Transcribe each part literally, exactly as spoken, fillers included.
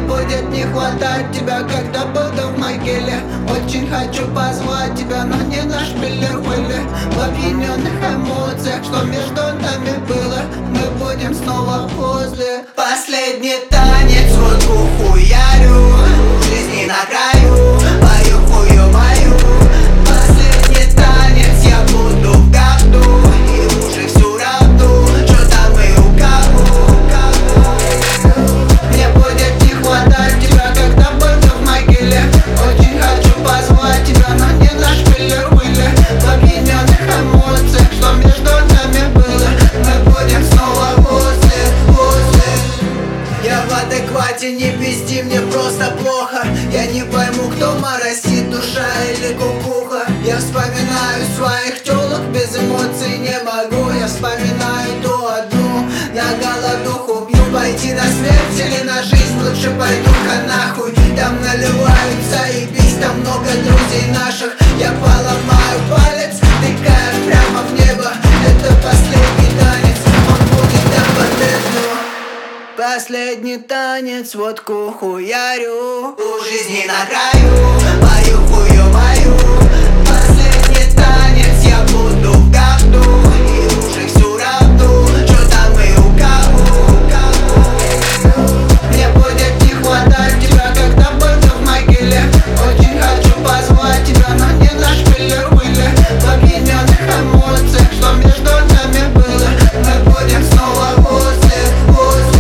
будет не хватать тебя, когда буду в могиле. Очень хочу позвать тебя, но не на шпиле были. В опьяненных эмоциях, что между нами было, мы будем снова возле. Последний танец, водку хуярю, жизни на краю, пою хую мою. Последний танец, я буду в году, и уже всю равну, что там и у кого, кого. Мне будет не хватать тебя, когда буду в могиле. Очень хочу позвать тебя, но не на шпиле были. В объединенных эмоциях, что между нами было, мы будем снова возле, возле. Я в адеквате, не пизди, мне просто плохо. Я не пойму, кто моросит, душа или кукуха. Я вспоминаю своих тёлок, без эмоций не могу. Я вспоминаю ту одну, на голодуху бью. Пойти на смерть или на жизнь, лучше пойду-ка нахуй. Там наливают, заебись, там много друзей наших. Я поломаю палец, тыкая прямо в небо. Это последний танец, он будет до победного. Последний танец, водку хуярю, у жизни на краю, пою хую мою. Последний танец, я буду в году, и уже всю равну, что там и у кого, кого. Мне будет не хватать тебя, когда буду в могиле. Очень хочу позвать тебя, но не на шпиле были. В объединенных эмоциях, что между нами было, мы будем снова возле, возле.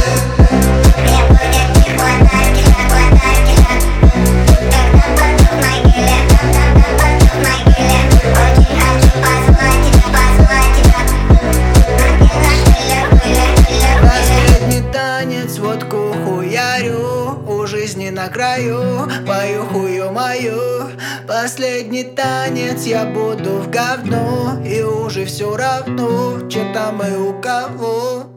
Водку хуярю, у жизни на краю, пою хую мою. Последний танец, я буду в говно, и уже все равно, че там и у кого.